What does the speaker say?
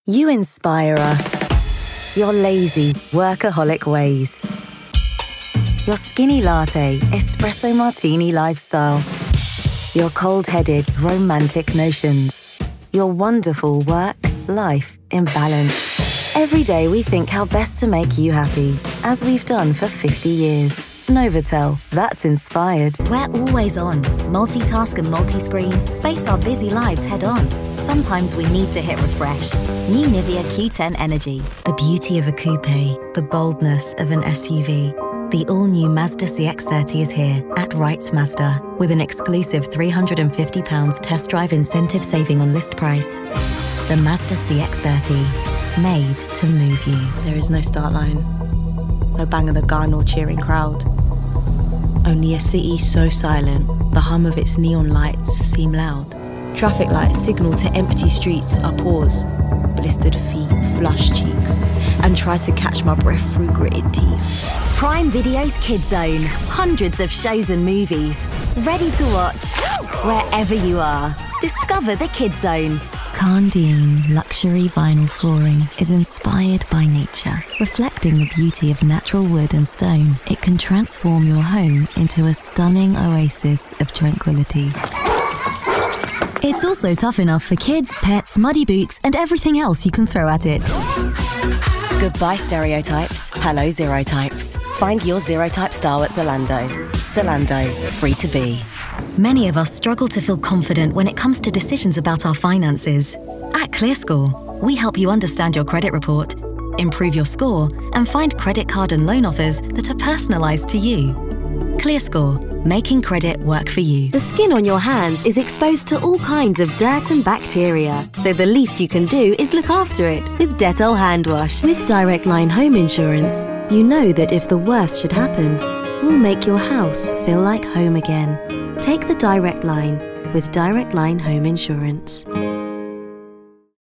You inspire us. Your lazy, workaholic ways. Your skinny latte, espresso martini lifestyle. Your cold-headed, romantic notions. Your wonderful work-life imbalance. Every day we think how best to make you happy, as we've done for 50 years. Novotel, that's inspired. We're always on, multitask and multi-screen, face our busy lives head on. Sometimes we need to hit refresh. New Nivea Q10 Energy. The beauty of a coupe, the boldness of an SUV. The all-new Mazda CX-30 is here at Wrights Mazda with an exclusive £350 test drive incentive saving on list price. The Mazda CX-30, made to move you. There is no start line, no bang of the gun or cheering crowd. Only a city so silent, the hum of its neon lights seem loud. Traffic lights signal to empty streets, I pause. Blistered feet, flushed cheeks, and try to catch my breath through gritted teeth. Prime Video's Kids Zone. Hundreds of shows and movies. Ready to watch wherever you are. Discover the Kids Zone. Kandine luxury vinyl flooring is inspired by nature, reflecting the beauty of natural wood and stone. It can transform your home into a stunning oasis of tranquility. It's also tough enough for kids, pets, muddy boots, and everything else you can throw at it. Goodbye stereotypes, hello zero types. Find your zero type style at Zalando. Zalando, free to be. Many of us struggle to feel confident when it comes to decisions about our finances. At ClearScore, we help you understand your credit report, improve your score, and find credit card and loan offers that are personalised to you. ClearScore, making credit work for you. The skin on your hands is exposed to all kinds of dirt and bacteria, so the least you can do is look after it with Dettol hand wash. With Direct Line Home Insurance, you know that if the worst should happen, we'll make your house feel like home again. Take the Direct Line with Direct Line Home Insurance.